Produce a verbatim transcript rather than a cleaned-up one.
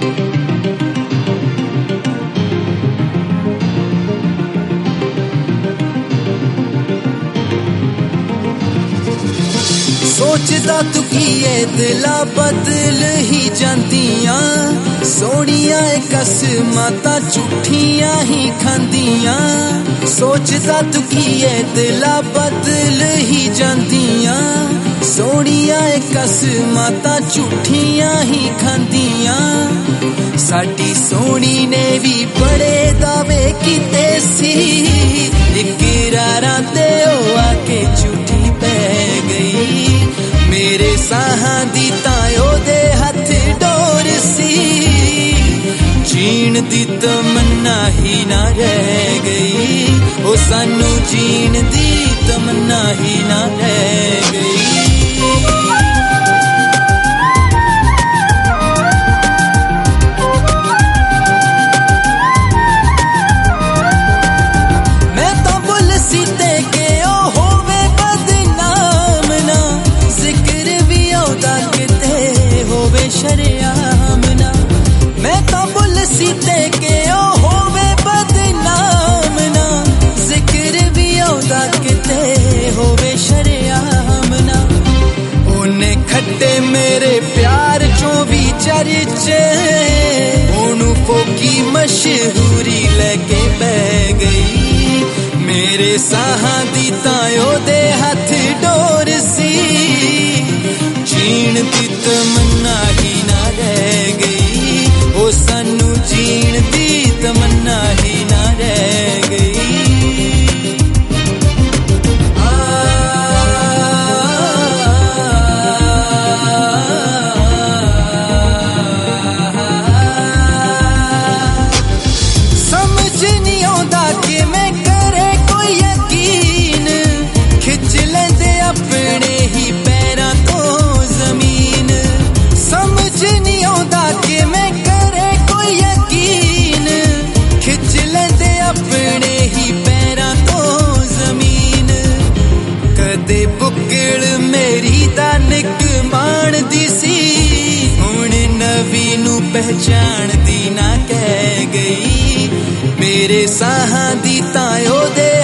सोचदा तू की है दिला बदल ही जांदियां सोनिया कसमां तां झूठियां ही खांदियां सोचदा तू की है दिला बदल ही जांदियां सोनिया कसमां तां झूठियां ही खांदियां साडी सोनी ने भी बड़े दावे कीते सी इकरारां ते ओ आके झूठी पै गई मेरे साहां दी तां ओदे हथ डोर सी जीण दी तमन्ना ही ना रह गई ओ सानू जीण दी तमन्ना ही ना रह गई शरेआम ना मैं तो बुल सीते के ओ होवे बदनाम ना जिक्र भी औदा किते होवे शरेआम ना ओने खट्टे मेरे प्यार चों भी चर्चे ओनू फोकी मशहूरी लेके बह गई मेरे साहां दी तां ओदे हथ डोर सी जीण दी तमन्ना ही ना रह गई ओ सानू जीण दी तमन्ना ही ना रह गई समझ नहीं आउंदा कि मैं करे कोई यकीन खिच लेंदे अपने ही पैरां तो जमीन समझ नहीं आउंदा कि मैं करे कोई यकीन खिच लेंदे अपने ही पैरां तो जमीन कदे बुकड़ मेरी दा निक मान दी सी हुण नवी नू पहचान दी ना कह गई मेरे साहां दी तां ओदे